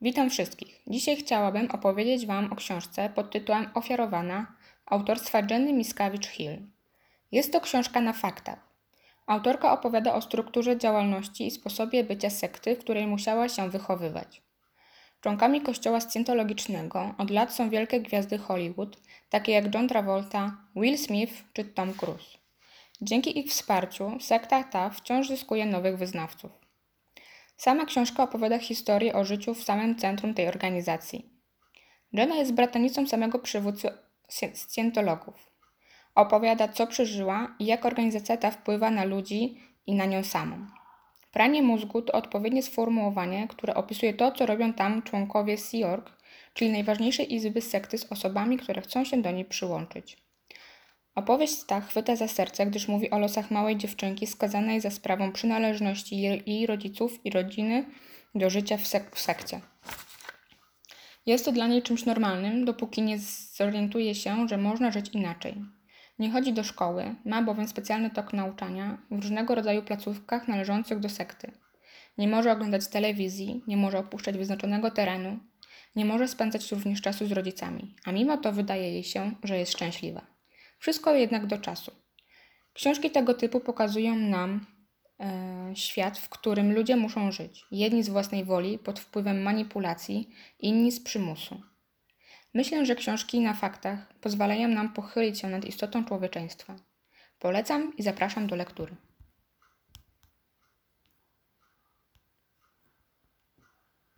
Witam wszystkich. Dzisiaj chciałabym opowiedzieć Wam o książce pod tytułem Ofiarowana autorstwa Jenny Miscavige-Hill. Jest to książka na faktach. Autorka opowiada o strukturze działalności i sposobie bycia sekty, w której musiała się wychowywać. Członkami kościoła scjentologicznego od lat są wielkie gwiazdy Hollywood, takie jak John Travolta, Will Smith czy Tom Cruise. Dzięki ich wsparciu sekta ta wciąż zyskuje nowych wyznawców. Sama książka opowiada historię o życiu w samym centrum tej organizacji. Jenna jest bratanicą samego przywódcy scjentologów. Opowiada, co przeżyła i jak organizacja ta wpływa na ludzi i na nią samą. Pranie mózgu to odpowiednie sformułowanie, które opisuje to, co robią tam członkowie Sea Org, czyli najważniejszej izby sekty z osobami, które chcą się do niej przyłączyć. Opowieść ta chwyta za serce, gdyż mówi o losach małej dziewczynki skazanej za sprawą przynależności jej rodziców i rodziny do życia w sekcie. Jest to dla niej czymś normalnym, dopóki nie zorientuje się, że można żyć inaczej. Nie chodzi do szkoły, ma bowiem specjalny tok nauczania w różnego rodzaju placówkach należących do sekty. Nie może oglądać telewizji, nie może opuszczać wyznaczonego terenu, nie może spędzać również czasu z rodzicami, a mimo to wydaje jej się, że jest szczęśliwa. Wszystko jednak do czasu. Książki tego typu pokazują nam świat, w którym ludzie muszą żyć. Jedni z własnej woli, pod wpływem manipulacji, inni z przymusu. Myślę, że książki na faktach pozwalają nam pochylić się nad istotą człowieczeństwa. Polecam i zapraszam do lektury.